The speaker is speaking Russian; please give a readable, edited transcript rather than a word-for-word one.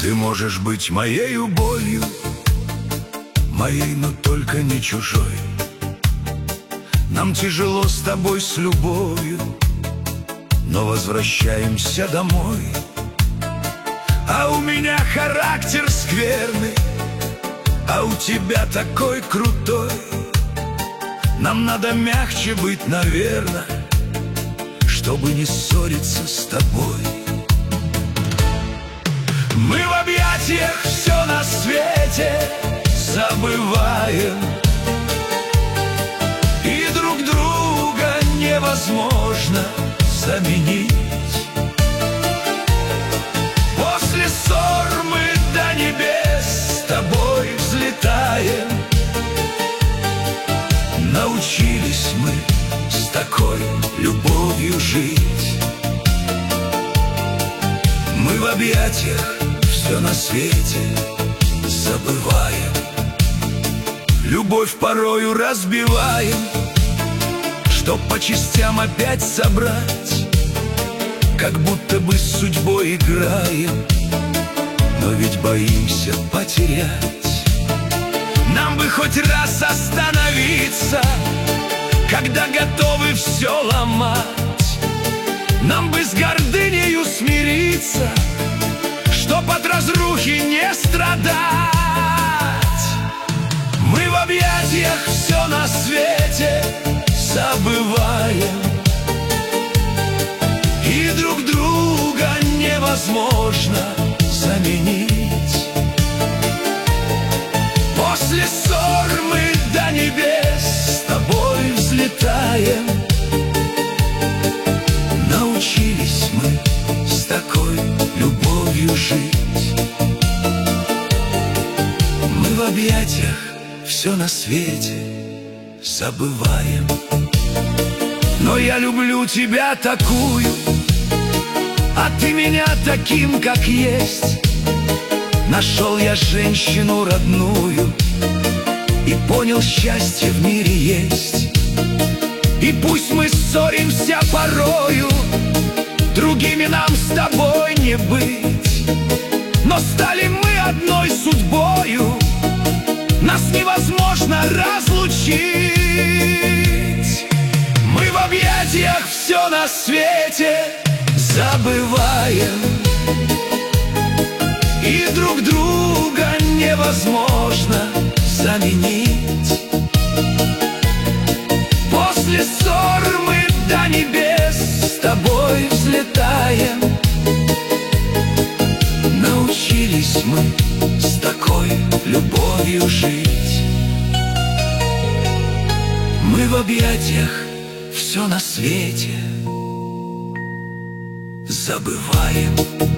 Ты можешь быть моею болью, моей, но только не чужой. Нам тяжело с тобой с любовью, но возвращаемся домой. А у меня характер скверный, а у тебя такой крутой. Нам надо мягче быть, наверное, чтобы не ссориться с тобой. Мы в объятиях все на свете забываем, и друг друга невозможно заменить. После ссор мы до небес с тобой взлетаем. Научились мы с такой любовью жить. Мы в объятиях все на свете забываем, любовь порою разбиваем, чтоб по частям опять собрать. Как будто бы с судьбой играем, но ведь боимся потерять. Нам бы хоть раз остановиться, когда готовы все ломать. Нам бы с гордынею смириться, чтоб от разрухи не страдать. Мы в объятиях все на свете забываем, и друг друга невозможно заменить. После ссор мы до небес с тобой взлетаем. Научились мы с такой любовью жить. Мы в объятиях все на свете забываем. Но я люблю тебя такую, а ты меня таким, как есть. Нашел я женщину родную и понял, счастье в мире есть. И пусть мы ссоримся порою, другими нам с тобой не быть, но стали мы одной судьбою, нас невозможно разлучить. Мы в объятиях все на свете забываем, и друг друга невозможно заменить. После ссор мы до небес с тобой взлетаем. Научились мы с такой любовью жить. Мы в объятиях все на свете забываем.